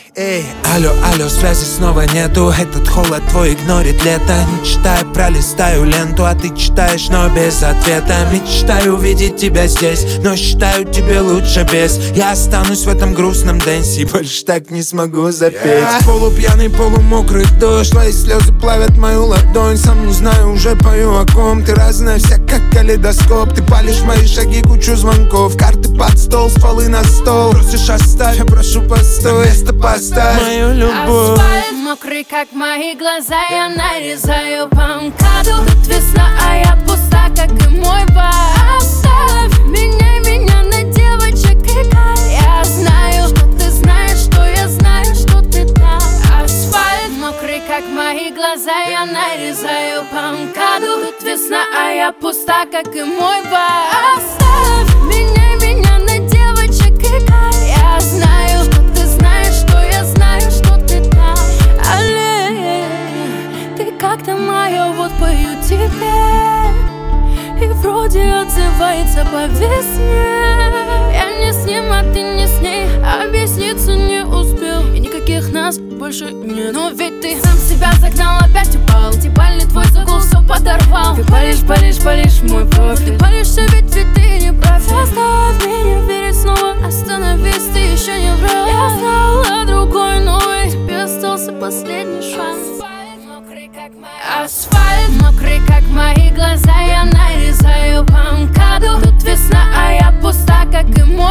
Эй, алло, алло, связи снова нету. Этот холод твой игнорит лето. Не читаю, пролистаю ленту, а ты читаешь, но без ответа. Мечтаю увидеть тебя здесь, но считаю, тебе лучше без. Я останусь в этом грустном дэнсе, больше так не смогу запеть. Полупьяный, полумокрый дождь, твои слезы плавят мою ладонь. Сам не знаю, уже пою о ком. Ты разная вся, как калейдоскоп. Ты палишь мои шаги, кучу звонков. Карты под стол, стволы на стол. Просишь оставь, я прошу постой. Место поставь мою любовь. Асфальт мокрый, как мои глаза. Я нарезаю по МКАДу. Тут весна, а я пуста, как и мой бар. Оставь меня на девочек и кайф. Я знаю, что ты знаешь, что я знаю, что ты там. Асфальт мокрый, как мои глаза. Я нарезаю по МКАДу. Тут весна, а я пуста, как и мой бар. Оставь меня на девочек и кайф. Я знаю, что ты знаешь, что я знаю, что ты там. Алле, ты как-то моя, вот пою тебе. И вроде отзывается по весне. Я не с ним, а ты не с ней. Объясниться не успел, и никаких нас больше нет. Но ведь ты сам себя загнал, опять упал. Дебальный твой загул все подорвал. Ты палишь мой профиль. Ты палишься, ведь ты не прав. Заставь меня верить снова. Остановись, ты еще не врал. Я стала другой, но тебе остался последний шанс. Асфальт мокрый, как мои глаза. Я нарезаю по МКАДу. Тут весна, а я пуста, как и мой